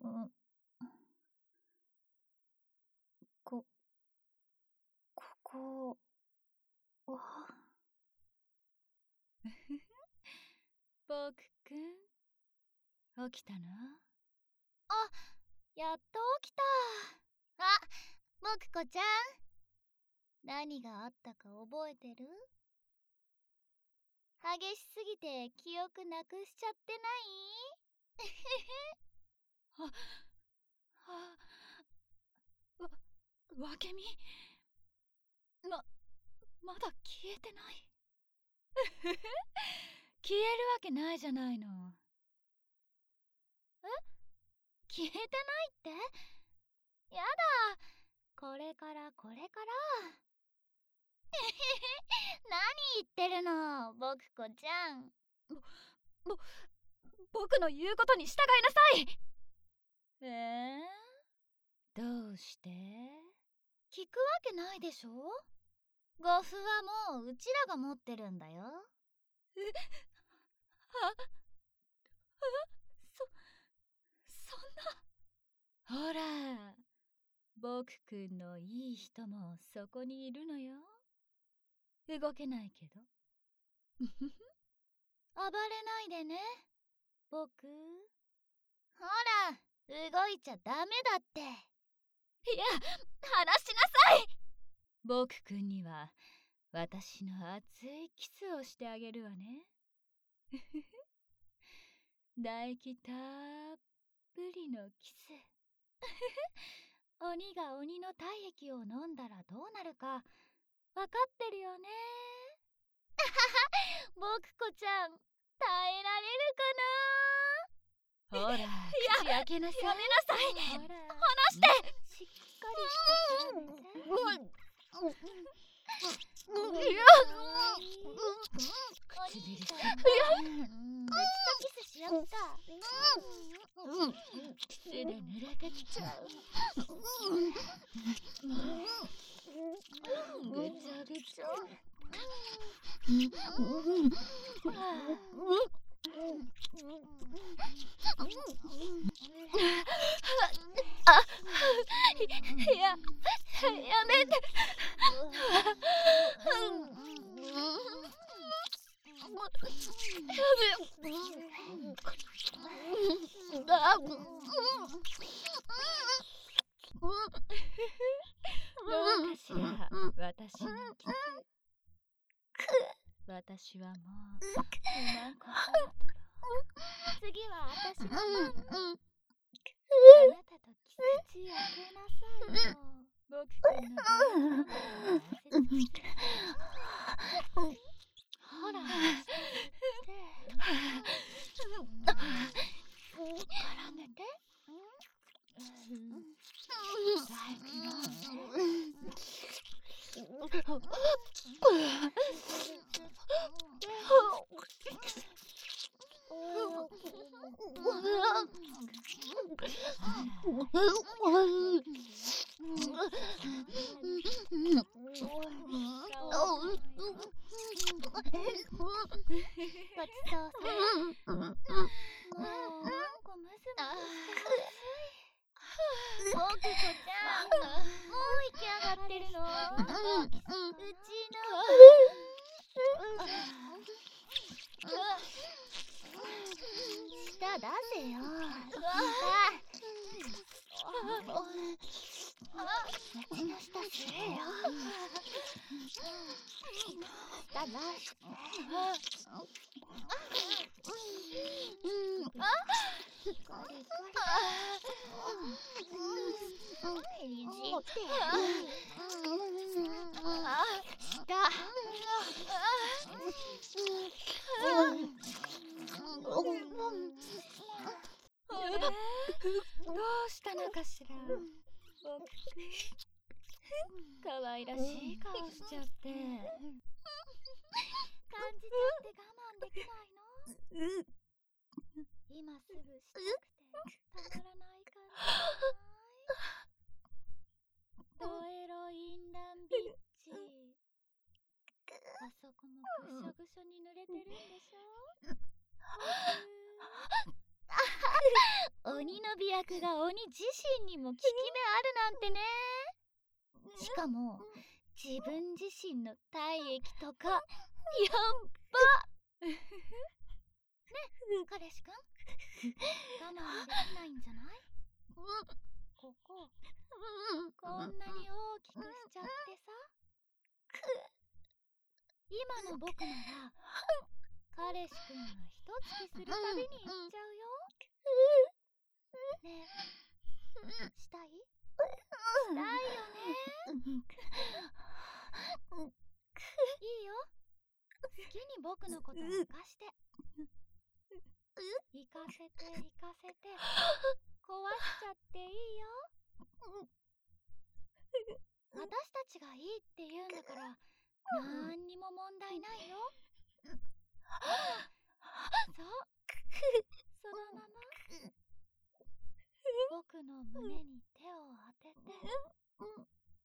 ん、こ、ここは。 ボクくん、起きたの？ あ、やっと起きた。あ、ボクコちゃん。何があったか覚えてる？激しすぎて記憶なくしちゃってない？ わけみ、まだ消えてない。消えるわけないじゃないの。 消えてないって？やだ、これからこれから。何言ってるの、ボクコちゃん。 僕の言うことに従いなさい。どうして？ 聞くわけないでしょ。ゴフはもううちらが持ってるんだよ。 そんな。ほら、僕くんのいい人もそこにいるのよ。動けないけど。 暴れないでね、僕。ほら、動いちゃダメだって。 いや、話しなさい。僕くんには私の熱いキスをしてあげるわね。唾液たっぷりのキス。鬼が鬼の体液を飲んだらどうなるかわかってるよね。 ボクコちゃん、耐えられるかな。 ほら、口開けなさい。やめなさい。 ほら、 離して。 しっかりしてくれて。 唇ぶちとキスしよっか。 キスで濡れてきちゃう。ぐちゃぐちゃ。やめて。どうかしら、私のキス。私はもううまく次は私の番。あなたと口開けなさいよ。 僕くんのほら、絡めて。ごちそうさま。もうなんかムズムズして暑い。ボクコちゃん、もう行き上がってるの？うちの舌出せよ。うちの舌吸えよ。舌出して。いじって。 どうしたのかしら。僕かわいらしい顔しちゃって。 感じちゃって我慢できないの？今すぐしたくてたまらない感じじゃない？ドエロインランビッチ。あそこもぐしょぐしょに濡れてるんでしょ？鬼の媚薬がに自身にも効き目あるなんてね。しかも自分自身の体液とかやっば。ね、彼氏くん、我慢できないんじゃない？こここんなに大きくしちゃってさ。今の僕なら彼氏くんが一突きするたびに言っちゃうよ。ねえ、したい？したいよね。いいよ、好きに僕のことを任して。行かせて行かせて、壊しちゃっていいよ。私たちがいいって言うんだからなんにも問題ないよ。そう、そのまま僕の胸に手を当てて。そう、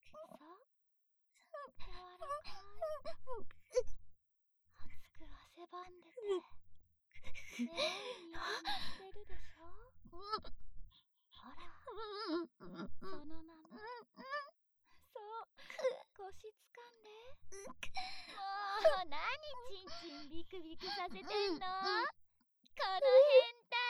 柔らかい。熱く汗ばんでてエロい匂いがしてるでしょ。ほら、そのまま。そう、腰掴んで。もう何チンチンビクビクさせてんの？この変態。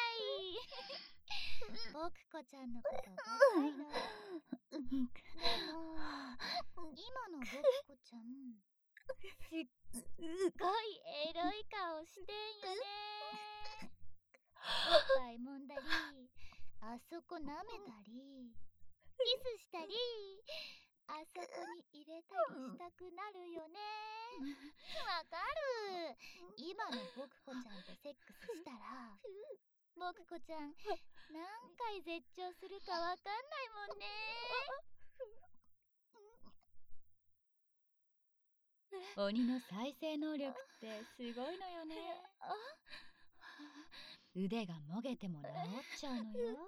僕子ちゃんのことダサいだろ。でも今の僕子ちゃんすっごいエロい顔してんよね。おっぱい揉んだり、あそこ舐めたり、キスしたり、あそこに入れたりしたくなるよね。わかる。今の僕子ちゃんとセックスしたら僕子ちゃん何回絶頂するかわかんないもんね。鬼の再生能力ってすごいのよね。腕がもげても治っちゃうのよ。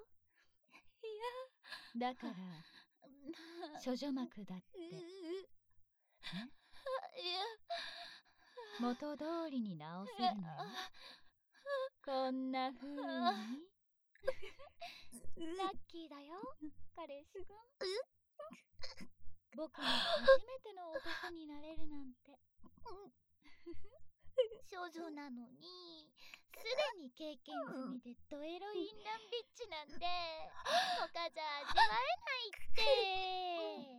だから処女膜だってね、元通りに直せるのよ。こんな風に。ラッキーだよ、彼氏くん。僕も初めての男になれるなんて。少女なのにすでに経験済みでドエロインランビッチなんて他じゃ味わえないって。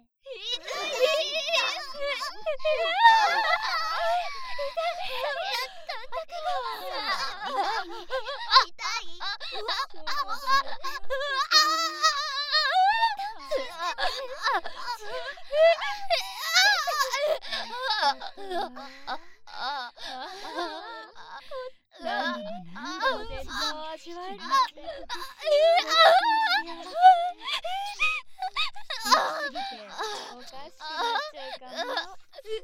何度も何度も絶望を味わえるなんて。好きすぎておかしくなっちゃうかも。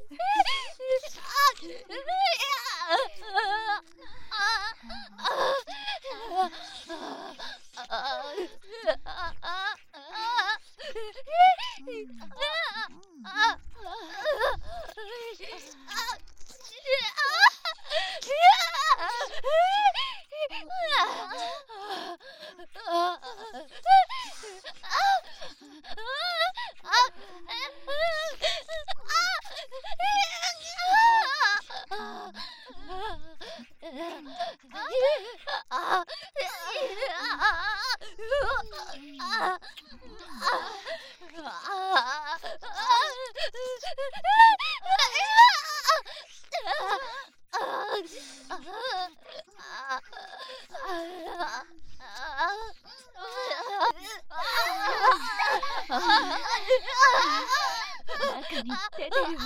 中に出てるわ。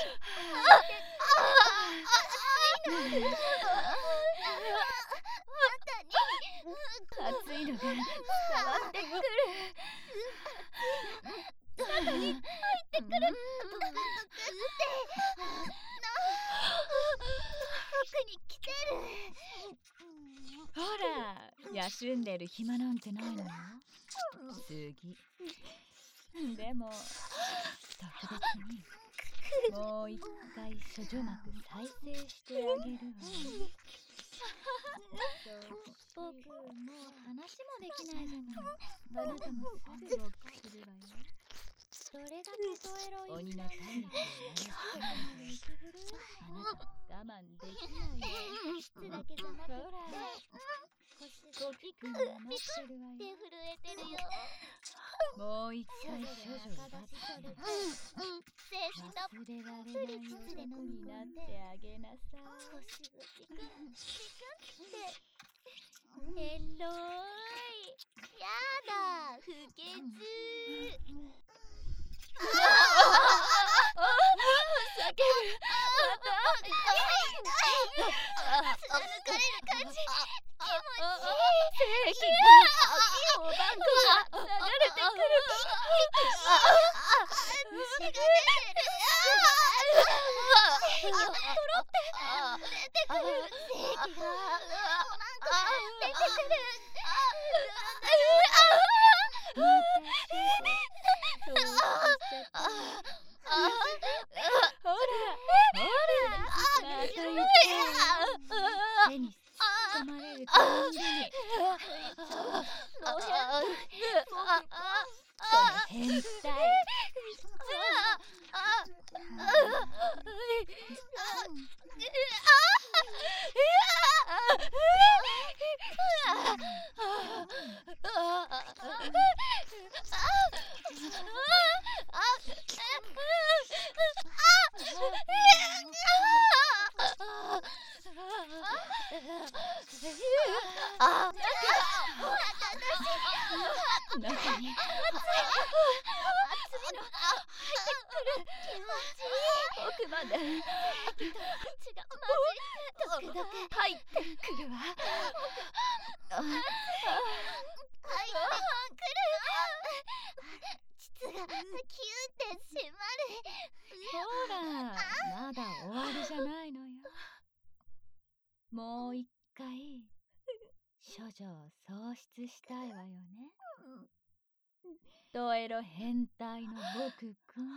熱いのが伝わってくる。中に入ってくる。奥に来てる。ほら、休んでる暇なんてないのよ。次。でも特別にもう一回処女膜再生してあげるわ。そう、 僕もう話もできないじゃない。あなたもすぐロックするわよ。どれだけドエロい鬼の体力をあなた我慢できないよ。 質だけじゃなくてほらゴキ君が待ってるわよ。 手震えてるよ。 もう一回処処女を女を奪って精神の忘れられない男になってあげなさい。 星がピクンピクンってエロい。やだ不潔。 叫ぶ。 貫かれる感じ気持ちいい。 精液がおばんこが流れてくると血が出てる。出てくる。精液がおまんこから出てくる。 そうしちゃったほらまた言って手に突っ込まれるたんびにこの変態中に奥まで血がドクドク入ってくるわ膣がキューって締まる。 ほらまだ終わりじゃないのよ。もう一回処女を喪失したいわよね。ドエロ変態の僕くん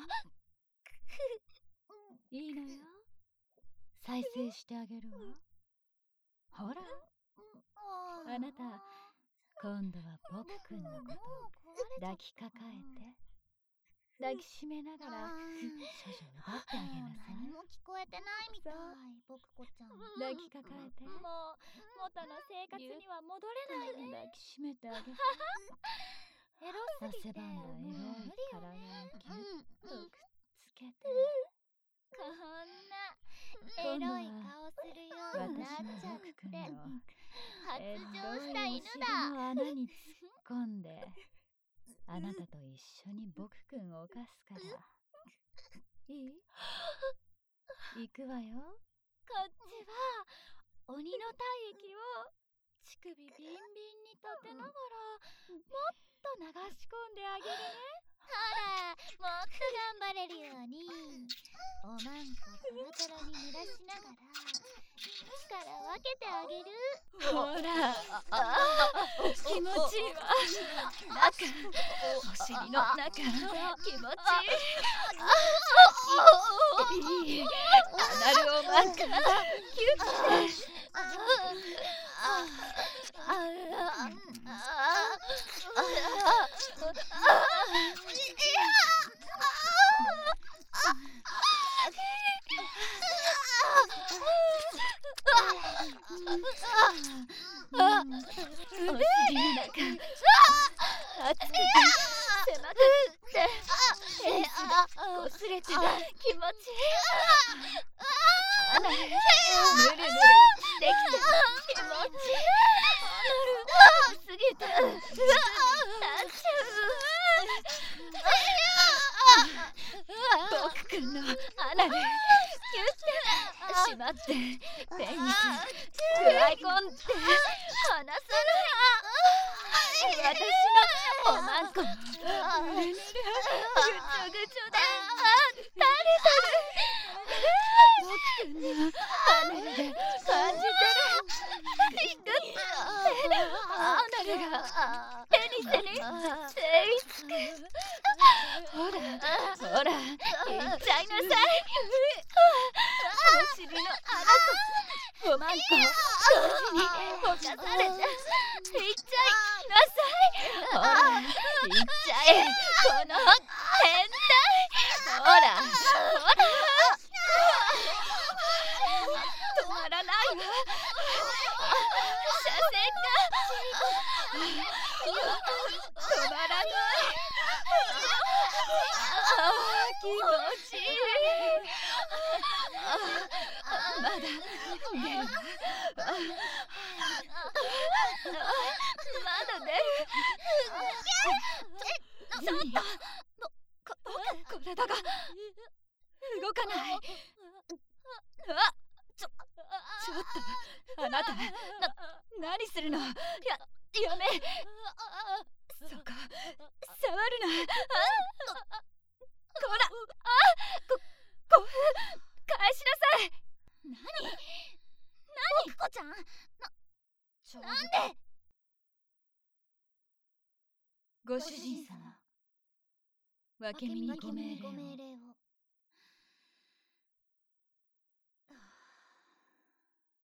いいのよ。再生してあげるわ。ほらあなた今度は僕くんのことを抱きかかえて抱きしめながら処女を奪ってあげなさい。 何も聞こえてないみたい。僕子ちゃん抱きかかえてもう元の生活には戻れないね。 抱きしめてあげてエロすぎて汗ばんだエロい体をギュッとくっつけてこんなエロい顔するようになっ私ちゃっても僕くんの発情した犬エロいお尻だ。 の穴に突っ込んであなたと一緒に僕くんを犯すからいい行くわよ。 こっちは鬼の体液を乳首ビンビンに立てながらもっと流し込んであげるね。ほらもっと頑張れるようにおまんこトロトロに濡らしながら力分けてあげる。 ほら気持ちいいわ。中お尻の中気持ちいい。いいアナルをマンからキュッてお尻の中熱くて狭くてペースが擦れて気持ちいい。アナルぬるぬるできて気持ちいい。アナル過ぎて立っちゃう。僕くんのアナルキュッてしまってペニス食らい込んで離さない。私のおまんこぬるぬるぐちょぐちょで垂れてる。僕くんのアナルで感じてる。アナルがペニスに吸い付く。ほらほら行っちゃいなさい。お尻の穴とおまんこ同時に犯されちゃいっちゃいなさい。ほらいっちゃえこの変態。ほらほら止まらないわ。車線が止まらない。気持ちいい。まだ出るわ。まだ出る。ちょっと体が動かない。ちょっとあなた何するの。やめ。そこ触るな。こら返しなさい。何こちゃんなんで。ご主人様、分け身にご命令を。